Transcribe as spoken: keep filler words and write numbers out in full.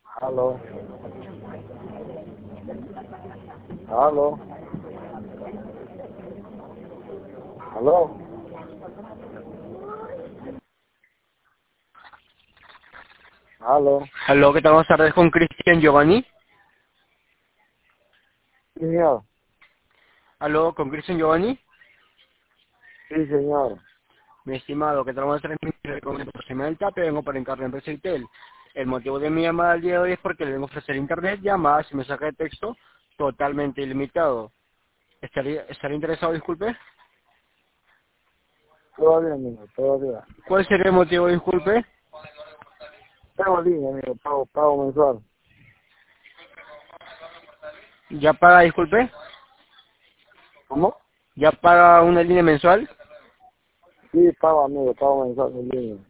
Aló, aló, aló, aló. Aló, ¿qué tal? Buenas tardes con Cristian Giovanni. Sí, señor. Aló, con Cristian Giovanni. Sí, señor. Mi estimado, ¿qué tal? Buenas tardes con el próximo del TAPE. Vengo para encargar empresa Itel. El motivo de mi llamada al día de hoy es porque le vengo a ofrecer internet, llamadas y mensaje de texto totalmente ilimitado. ¿Estaría, estaría interesado, disculpe? Todo bien, amigo, todo bien. ¿Cuál sería el motivo, disculpe? Tengo línea, amigo, pago, pago mensual. ¿Ya paga, disculpe? ¿Cómo? ¿Ya paga una línea mensual? Sí, pago, amigo, pago mensual en línea.